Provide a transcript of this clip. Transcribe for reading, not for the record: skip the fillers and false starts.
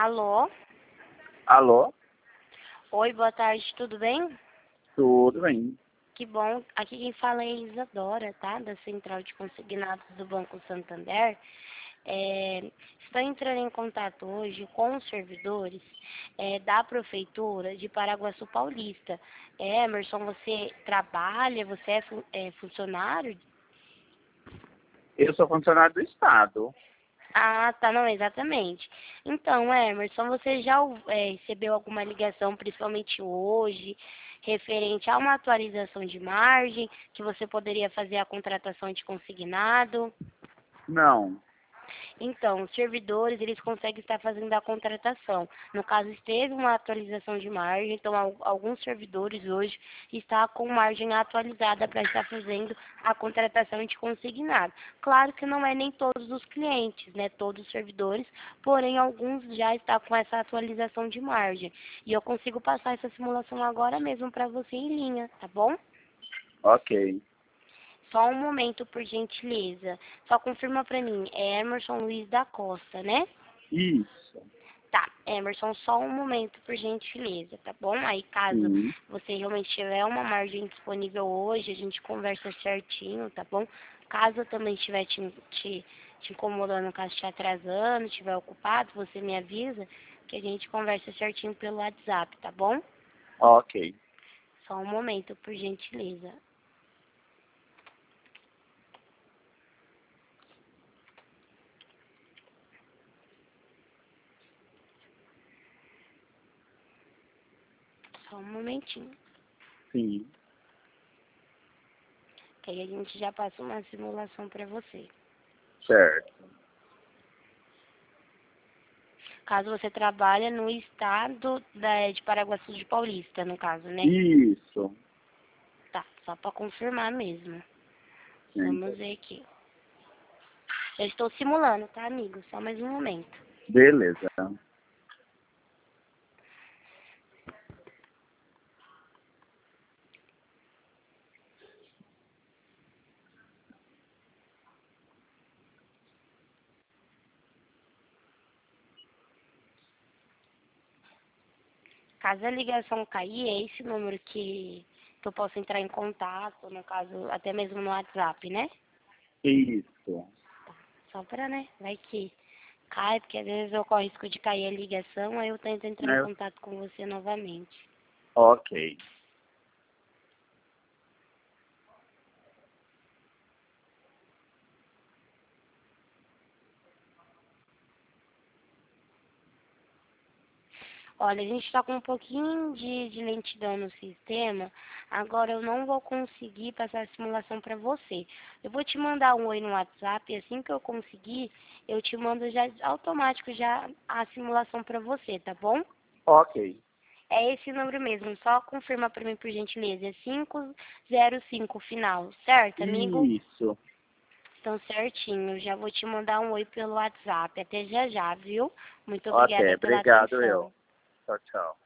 Alô? Alô? Oi, boa tarde, tudo bem? Tudo bem? Que bom. Aqui quem fala é a Isadora, tá? Da Central de Consignados do Banco Santander. Estou entrando em contato hoje com os servidores da Prefeitura de Paraguaçu Paulista. Emerson, você trabalha? Você é funcionário? Eu sou funcionário do Estado. Ah, tá, não, exatamente. Então, Emerson, você já recebeu alguma ligação, principalmente hoje, referente a uma atualização de margem, que você poderia fazer a contratação de consignado? Não. Então, os servidores, eles conseguem estar fazendo a contratação. No caso, esteve uma atualização de margem, então alguns servidores hoje estão com margem atualizada para estar fazendo a contratação de consignado. Claro que não é nem todos os clientes, né, todos os servidores, porém alguns já estão com essa atualização de margem. E eu consigo passar essa simulação agora mesmo para você em linha, tá bom? Ok. Só um momento, por gentileza. Só confirma pra mim, é Emerson Luiz da Costa, né? Isso. Tá, Emerson, só um momento, por gentileza, tá bom? Aí, caso Sim. você realmente tiver uma margem disponível hoje, a gente conversa certinho, tá bom? Caso eu também estiver te incomodando, caso te atrasando, estiver ocupado, você me avisa que a gente conversa certinho pelo WhatsApp, tá bom? Ok. Só um momento, por gentileza. Só um momentinho. Sim. Que aí a gente já passa uma simulação para você. Certo. Caso você trabalhe no estado de Paraguaçu de Paulista, no caso, né? Isso. Tá, só para confirmar mesmo. Sim. Vamos ver aqui. Já estou simulando, tá, amigo? Só mais um momento. Beleza. Caso a ligação cair, é esse número que eu posso entrar em contato, no caso, até mesmo no WhatsApp, né? Isso. Só para, né? Vai que cai, porque às vezes ocorre o risco de cair a ligação, aí eu tento entrar em É. contato com você novamente. Ok. Olha, a gente está com um pouquinho de lentidão no sistema. Agora eu não vou conseguir passar a simulação para você. Eu vou te mandar um oi no WhatsApp e assim que eu conseguir, eu te mando já automático já a simulação para você, tá bom? Ok. É esse número mesmo, só confirma para mim por gentileza. É 505 final, certo, amigo? Isso. Então certinho, já vou te mandar um oi pelo WhatsApp. Até já já, viu? Muito Ok. obrigada pela Obrigado, eu. atenção. Tchau, tchau.